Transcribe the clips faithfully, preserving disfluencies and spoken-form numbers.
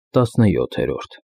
տասնյոթերորդ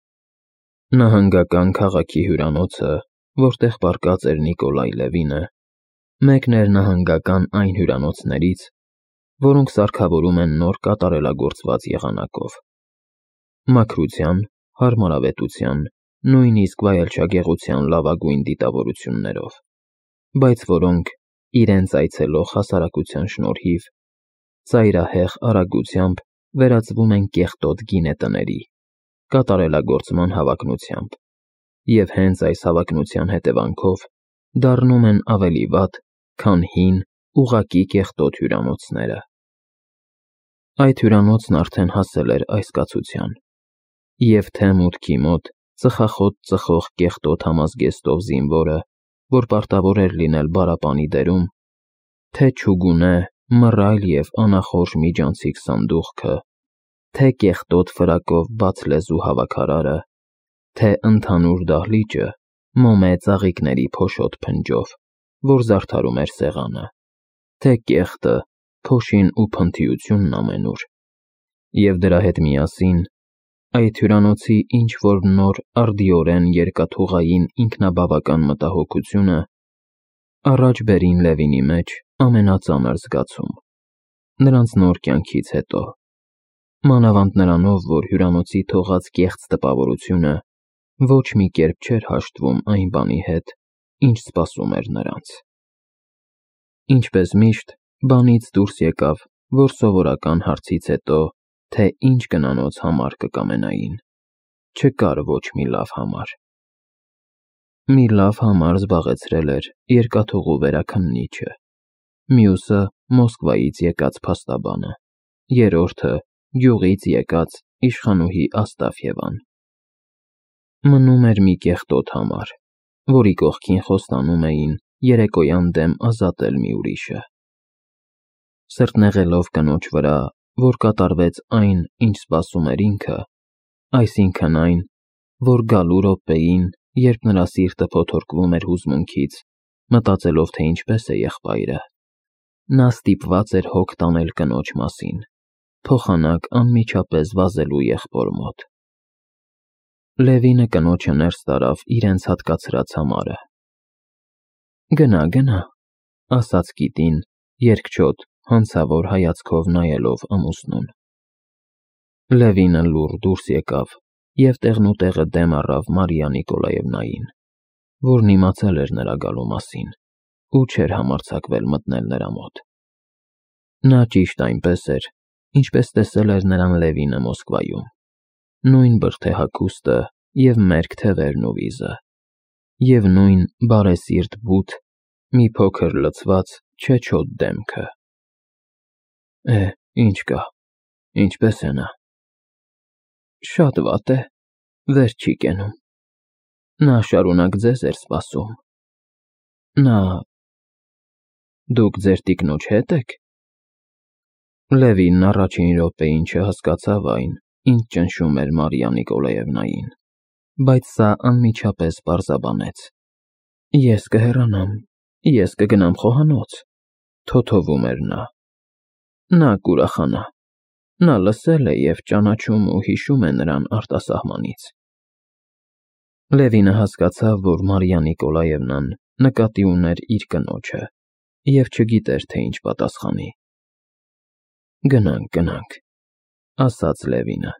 Նահանգական քաղաքի հյուրանոցը, որտեղ պառկած էր Նիկոլայ Լևինը, մեկն էր նահանգական այն հյուրանոցներից, որոնք սարքավորում են նոր կատարելագործված եղանակով։ Մաքրության, հարմարավետության, նույնիսկ վայելչագեղության լավագույն դիտավորություններով, բայց որոնք, իրենց այցելող հասարակության շնորհիվ, ծայրահեղ արագությամբ վերածվում են կեղտոտ գինետների, կատարելագործման հավակնությամբ, և հենց այս հավակնության հետևանքով դառնում են ավելի վատ, քան հին, ուղղակի կեղտոտ հյուրանոցները։ Այդ հյուրանոցն արդեն հասել էր այս կացության, և թե մուտքի մոտ ծխախոտ ծխող կեղտոտ համազգեստով զինվորը, որ պարտավոր էր լինել բարապանի դերում, թե չուգունե, մռայլ և անախորժ միջանցիկ սանդուղքը, թե կեղտոտ ֆրակով բաց լեզու հավաքարարը, թե ընդհանուր դահլիճը մոմե ծաղիկների փոշոտ փնջով, որ զարդարում էր սեղանը, թե կեղտը, փոշին ու փնթիությունն ամենուր, և դրա հետ միասին այդ հյուրանոցի ինչ-որ նոր արդիորեն երկաթուղային ինքնաբավական մտահոգությունը առաջ բերին Լևինի մեջ ամենածանր զգացում, նրանց նոր կյանքից հետո, մանավանդ նրանով, որ հյուրանոցի թողած կեղծ տպավորությունը ոչ մի կերպ չէր հաշտվում այն բանի հետ, ինչ սպասում էր նրանց։ Ինչպես միշտ, բանից դուրս եկավ, որ սովորական հարցից հետո, թե ինչ գնանոց համար կկամենային, չկար ոչ մի լավ համար։ Մի լավ համար զբաղեցրել էր երկաթուղու վերաքննիչը, մյուսը Մոսկվայից եկած փաստաբանը, երրորդը գյուղից եկած իշխանուհի Աստաֆևան։ Մնում էր մի կեղտոտ համար, որի կողքին խոստանում էին երեկոյան դեմ ազատել մի ուրիշը։ Սրտնեղելով կնոջ վրա, որ կատարվեց այն, ինչ սպասում էր ինքը, այսինքն այն, որ գալու րոպեին, երբ նրա սիրտը փոթորկվում էր հուզմունքից, մտածելով, թե ինչպես է եղբայրը, նա ստիպված էր հոգ տանել կնոջ մասին, փոխանակ անմիջապես վազելու եղբոր մոտ։ Լևինը կնոջը ներս տարավ իրենց հատկացրած համարը։ Գնա, գնա, ասաց կիտին, երկչոտ, հանցավոր հայացքով նայելով ամուսնուն։ Լևինը լուռ դուրս եկավ և տեղնուտեղը դեմ առավ Մարիա Նիկոլաևնային, որն իմացել էր նրա գալու մասին ու չէր համարձակվել մտնել նրա մոտ։ Նա ճիշտ այնպես էր, ինչպես տեսել էր նրան Լևինը Մոսկվայում, նույն բրդե հագուստը և մերկ թևերն ու վիզը, և նույն բարեսիրտ բութ, մի փոքր լցված, չեչոտ դեմքը։ Է, ինչ կա, ինչպես է նա։ Շատ վատ է, վեր չի կենում։ Նա շարունակ ձեզ էր սպասում։ Նա… Դուք ձեր տիկնոջ հետ ե՞ք։ Լևինն առաջին րոպեին չհասկացավ այն, ինչ ճնշում էր Մարիա Նիկոլաևնային, բայց սա անմիջապես պարզաբանեց։ Ես կհեռանամ, ես կգնամ խոհանոց, թոթովում էր նա։ Նա կուրախանա, նա լսել է և ճանաչում ու հիշում է նրան արտասահմանից։ Լևինը հասկացավ, որ Մարիա Նիկոլաևնան նկատի ուներ իր կնոջը և չգիտեր, թե ինչ պատասխանի։ Գնանք, գնանք, ասաց Լևինը։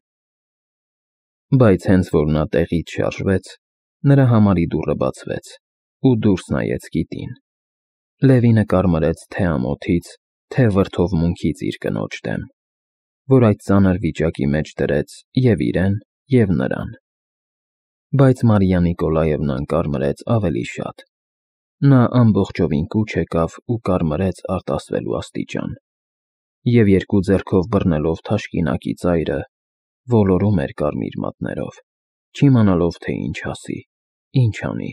Բայց հենց որ նա տեղից շարժվեց, նրա համարի դուռը բացվեց, ու դուրս նայեց կիտին։ Լևինը կարմրեց թե ամոթից, թե վրդովմունքից իր կնոջ դեմ, որ այդ ծանր վիճակի մեջ դրեց և իրեն, և նրան։ Բայց Մարիա Նիկոլաևնան կարմրեց ավելի շատ։ Նա ամբողջովին կուչ եկավ ու կարմրեց արտասվելու աստիճան, և երկու ձեռքով բռնելով թաշկինակի ծայրը, ոլորում էր կարմիր մատներով, չիմանալով, թե ինչ ասի, ինչ անի։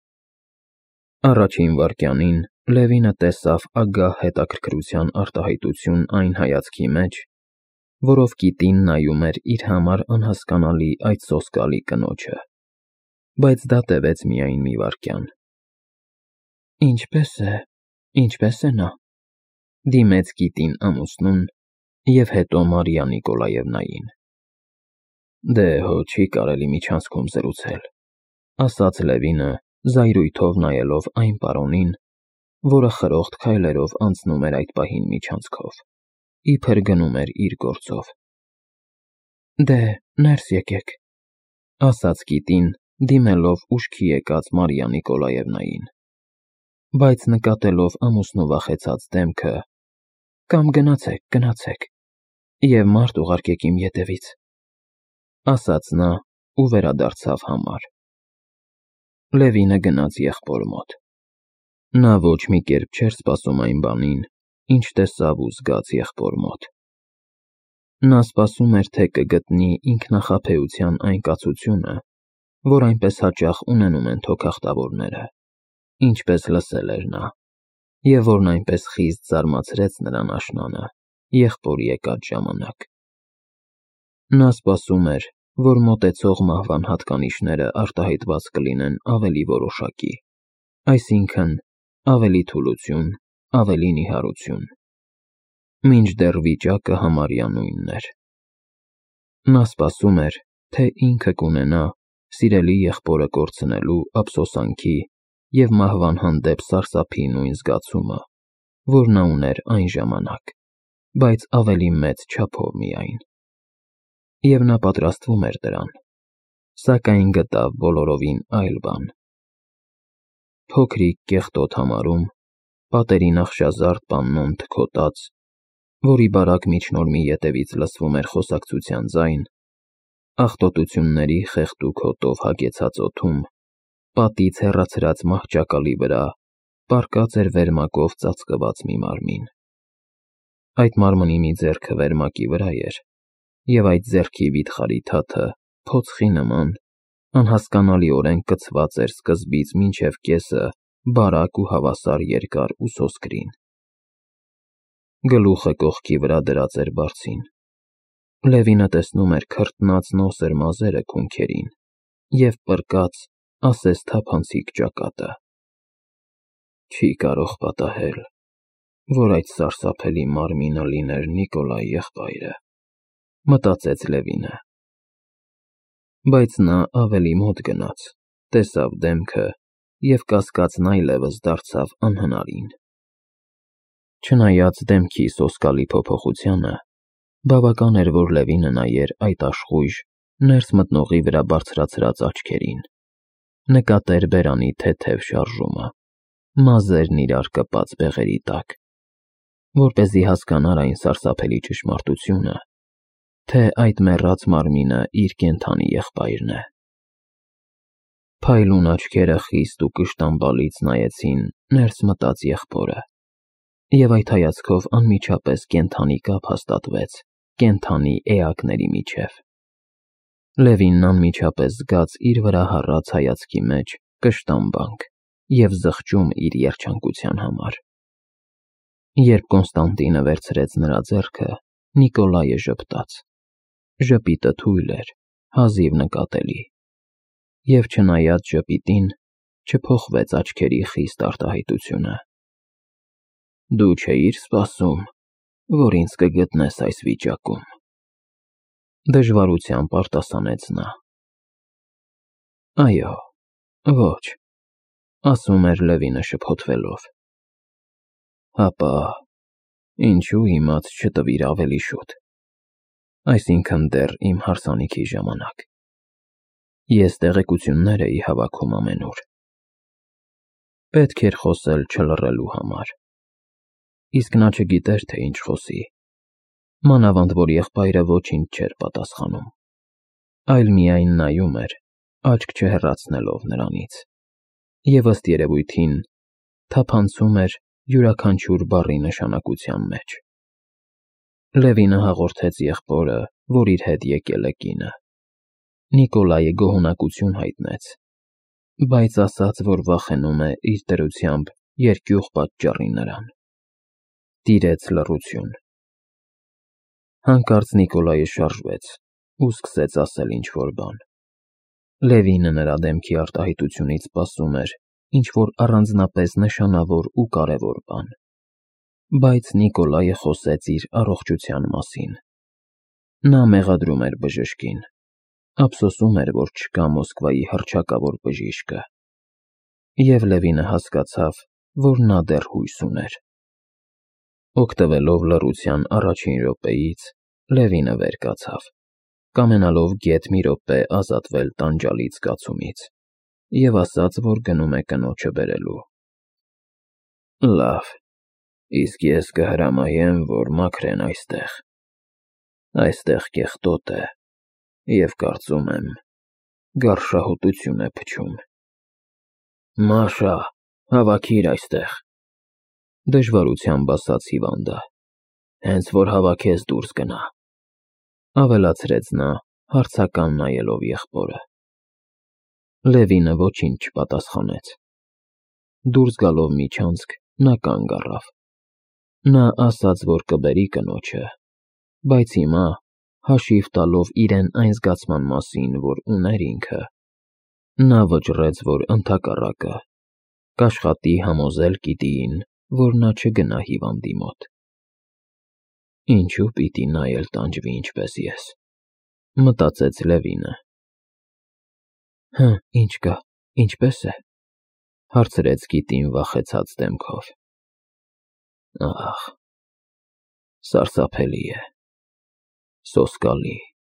Առաջին վայրկյանին Լևինը տեսավ ագահ հետաքրքրության արտահայտություն այն հայացքի մեջ, որով կիտին նայում էր իր համար անհասկանալի այդ սոսկալի կնոջը, բայց դա տևեց միայն մի վայրկյան։ Ինչպե՞ս է, ինչպե՞ս է նա, դիմեց կիտին ամուսնուն և հետո Մարիա Նիկոլաևնային։ Դե հո չի կարելի միջանցքում զրուցել, ասաց Լևինը, զայրույթով նայելով այն պարոնին, որը խրոխտ քայլերով անցնում էր այդ պահին միջանցքով, իբր գնում էր իր գործով։ Դե, ներս եկեք, ասաց կիտին, դիմելով ուշքի եկած Մարիա Նիկոլաևնային, բայց նկատելով ամուսնու վախեցած դեմքը, կամ գնացեք, գնացեք, և մարդ ուղարկեք իմ ետևից, ասաց նա ու վերադարձավ համար։ Լևինը գնաց եղբոր մոտ։ Նա ոչ մի կերպ չէր սպասում այն բանին, ինչ տեսավ ու զգաց եղբոր մոտ։ Նա սպասում էր, թե կգտնի ինքնախաբեության այն կացությունը, որ այնպես հաճախ ունենում են թոքախտավորները, ինչպես լսել էր նա, և որն այնպես խիստ զարմացրեց նրան աշնանը, եղբոր եկած ժամանակ։ Նա սպասում էր, որ մոտեցող մահվան հատկանիշները արտահայտված կլինեն ավելի որոշակի, այսինքն՝ ավելի թուլություն, ավելի նիհարություն, մինչդեռ վիճակը համարյա նույնն էր։ Նա սպասում էր, թե ինքը կունենա սիրելի եղբորը կորցնելու ափսոսանքի և մահվան հանդեպ սարսափի նույն զգացումը, որ նա ուներ այն ժամանակ, բայց ավելի մեծ չափով միայն։ Եվ նա պատրաստվում էր դրան, սակայն գտավ բոլորովին այլ բան։ Փոքրիկ կեղտոտ համարում, պատերի նախշազարդ պաննոն թքոտած, որի բարակ միջնորմի ետևից լսվում էր խոսակցության ձայն, աղտոտությունների խեղդուկ հոտով հագեցած օդում, պատից հեռացրած մահճակալի վրա պառկած էր վերմակով ծածկված մի մարմին։ Այդ մարմնի մի ձեռքը վերմակի վրա էր, և այդ ձեռքի վիթխարի թաթը, փոցխի նման, անհասկանալիորեն կցված էր սկզբից մինչև կեսը բարակ ու հավասար երկար ուսոսկրին։ Գլուխը կողքի վրա դրած էր բարձին։ Լևինը տեսնում էր քրտնած նոսր մազերը քունքերին և պռկած, ասես թափանցիկ ճակատը։ Չի կարող պատահել, որ այդ սարսափելի մարմինը լիներ Նիկոլայի եղբայրը, մտածեց Լևինը։ Բայց նա ավելի մոտ գնաց, տեսավ դեմքը և կասկածն այլևս դարձավ անհնարին։ Չնայած դեմքի սոսկալի փոփոխությանը, բավական էր, որ Լևինը նայեր այդ աշխույժ, ներս մտնողի վրա բարձրացրած աչքերին, նկատեր բերանի թեթև շարժումը, մազերն իրար կպած բեղերի տակ, որպեսզի հասկանար այն սարսափելի ճշմարտությունը, թե այդ մեռած մարմինը իր կենդանի եղբայրն է։ Փայլուն աչքերը խիստ ու կշտամբալից նայեցին ներս մտած եղբորը, և այդ հայացքով անմիջապես կենդանի կապ հաստատվեց կենդանի էակների միջև։ Լևինն անմիջապես զգաց իր վրա հառած հայացքի մեջ կշտամբանք և զղջում իր երջանկության համար։ Երբ Կոնստանտինը վերցրեց նրա ձեռքը, Նիկոլայը ժպտաց։ Ժպիտը թույլ էր, հազիվ նկատելի, և չնայած ժպիտին, չփոխվեց աչքերի խիստ արտահայտությունը։ Դու չէի՞ր սպասում, որ ինձ կգտնես այս վիճակում, դժվարությամբ արտասանեց նա։ Այո, ոչ, ասում էր Լևինը շփոթվելով։ Հապա ինչու իմաց չտվիր ավելի շուտ, այսինքն դեռ իմ հարսանիքի ժամանակ։ Ես տեղեկություններ էի հավաքում ամենուր։ Պետք էր խոսել չլռելու համար։ Իսկ նա չգիտեր, թե ինչ խոսի, մանավանդ որ եղբայրը ոչինչ չէր պատասխանում, այլ միայն նայում էր, աչք չհեռացնելով նրանից, և ըստ երևույթին թափանցում էր յուրաքանչյուր բառի նշանակության մեջ։ Լևինը հաղորդեց եղբորը, որ իր հետ եկել է կինը։ Նիկոլայը գոհունակություն հայտնեց, բայց ասաց, որ վախենում է իր դրությամբ երկյուղ պատճառի նրան։ Տիրեց լռություն։ Հանկարծ Նիկոլայը շարժվեց ու սկսեց ասել ինչ-որ բան։ Լևինը նրա դեմքի արտահայտությունից սպասում էր ինչ-որ առանձնապես նշանավոր ու կարևոր բան։ Բայց Նիկոլայը խոսեց իր առողջության մասին։ Նա մեղադրում էր բժշկին, ափսոսում էր, որ չկա Մոսկվայի հռչակավոր բժիշկը, և Լևինը հասկացավ, որ նա դեռ հույս ուներ։ Օգտվելով լռության առաջին րոպեից, Լևինը վեր կացավ, կամենալով գեթ մի րոպե ազատվել տանջալից զգացումից, և ասաց, որ գնում է կնոջը բերելու։ Լավ, իսկ ես կհրամայեմ, որ մաքրեն այստեղ։ Այստեղ կեղտոտ է, և կարծում եմ, գարշահոտություն է փչում։ Մաշա, հավաքիր այստեղ, դժվարությամբ ասաց հիվանդը, հենց որ հավաքես դուրս գնա, ավելացրեց նա, հարցական նայելով եղբորը։ Լևինը ոչինչ չպատասխանեց։ Դուրս գալով միջանցք, նա կանգ առավ։ Նա ասաց, որ կբերի կնոջը, բայց հիմա, հաշիվ տալով իրեն այն զգացման մասին, որ ուներ ինքը, նա վճռեց, որ ընդհակառակը, կաշխատի համոզել Կիտիին, որ նա չգնա հիվանդի մոտ։ Ինչու պիտի նա էլ տանջվի ինչպես ես, մտածեց Լևինը։ Հը, ինչ կա, ինչպես է, հարցրեց Կիտին վախեցած դեմքով։ Ահ, սարսափելի է, սոսկալի։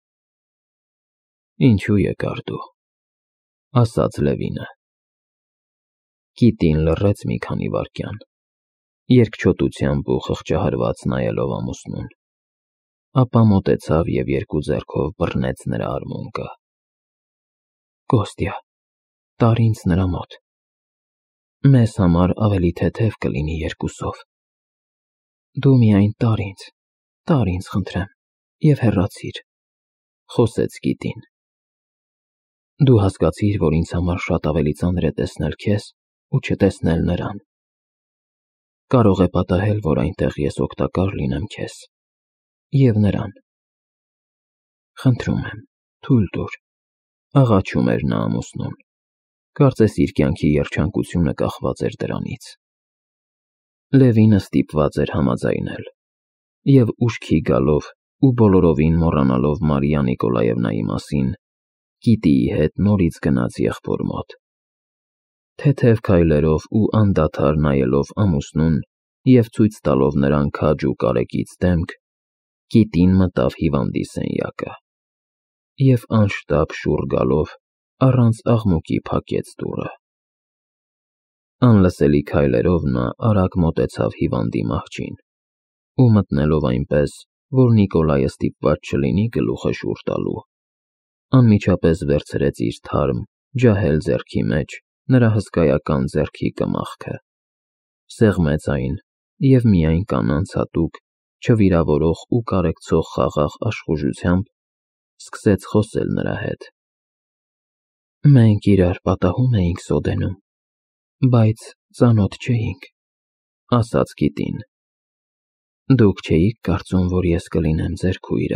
Ինչու եկար դու, ասաց Լևինը։ Կիտին լռեց մի քանի վայրկյան, երկչոտությամբ ու խղճահարված նայելով ամուսնուն, ապա մոտեցավ և երկու ձեռքով բռնեց նրա արմունկը։ Կոստյա, տար ինձ նրա մոտ։ Մեզ համար ավելի թեթև կլինի երկուսով։ Դու միայն տար ինձ, տար ինձ, խնդրեմ, և հեռացիր, խոսեց Կիտին։ Դու հասկացիր, որ ինձ համար շատ ավելի ծանր է տեսնել քեզ ու չտեսնել նրան։ Կարող է պատահել, որ այնտեղ ես օգտակար լինեմ քեզ և նրան։ Խնդրում եմ, թույլ տուր, աղաչում էր նա ամուսնուն, կարծես իր կյանքի երջանկությունը կախված էր դրանից։ Լևինը ստիպված էր համաձայնել, և ուշքի գալով ու բոլորովին մոռանալով Մարիա Նիկոլաևնայի մասին, Կիտիի հետ նորից գնաց եղբոր մոտ։ Թեթև քայլերով ու անդադար նայելով ամուսնուն և ցույց տալով նրան քաջ ու կարեկից դեմք, Կիտին մտավ հիվանդի սենյակը և անշտապ շուռ գալով առանց աղմուկի փակեց դուռը։ Անլսելի քայլերով նա արագ մոտեցավ հիվանդի մահճին ու մտնելով այնպես, որ Նիկոլայը ստիպված չլինի գլուխը շուռ տալու, անմիջապես վերցրեց իր թարմ, ջահել ձեռքի մեջ նրա հսկայական ձեռքի կմախքը, սեղմեց այն և միայն կանանց հատուկ, չվիրավորող ու կարեկցող խաղաղ աշխուժությամբ սկսեց խոսել նրա հետ։ Մենք իրար պատահում էինք Սոդենում, բայց ծանոթ չէինք, ասաց Կիտին։ Դուք չէիք կարծում, որ ես կլինեմ ձեր քույրը։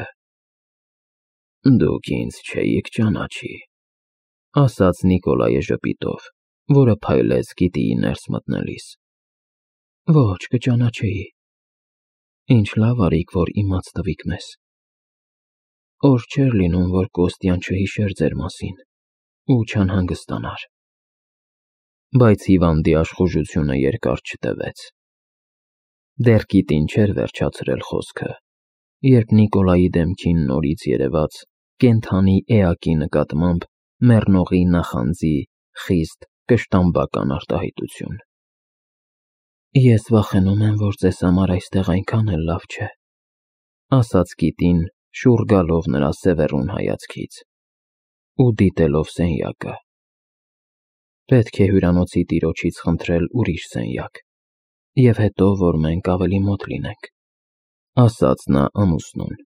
Դուք ինձ չէիք ճանաչի, ասաց Նիկոլայը ժպիտով, որը փայլեց Կիտիի ներս մտնելիս։ Ոչ, կճանաչեի։ Ինչ լավ արիք, որ իմաց տվիք մեզ։ Օր չէր լինում, որ Կոստյան չհիշեր ձեր մասին ու չանհանգստանար։ Բայց հիվանդի աշխուժությունը երկար չտևեց։ Դեռ Կիտին չէր վերջացրել խոսքը, երբ Նիկոլայի դեմքին նորից երևաց կենդանի էակի նկատմամբ մեռնողի նախանձի խիստ կշտամբական արտահայտություն։ Ես վախենում եմ, որ ձեզ համար այստեղ այնքան էլ լավ չէ, ասաց Կիտին, շուռ գալով նրա սևեռուն հայացքից ու դիտելով սենյակը։ Պետք է հյուրանոցի տիրոջից խնդրել ուրիշ սենյակ, և հետո, որ մենք ավելի մոտ լինենք, ասաց նա ամուսնուն։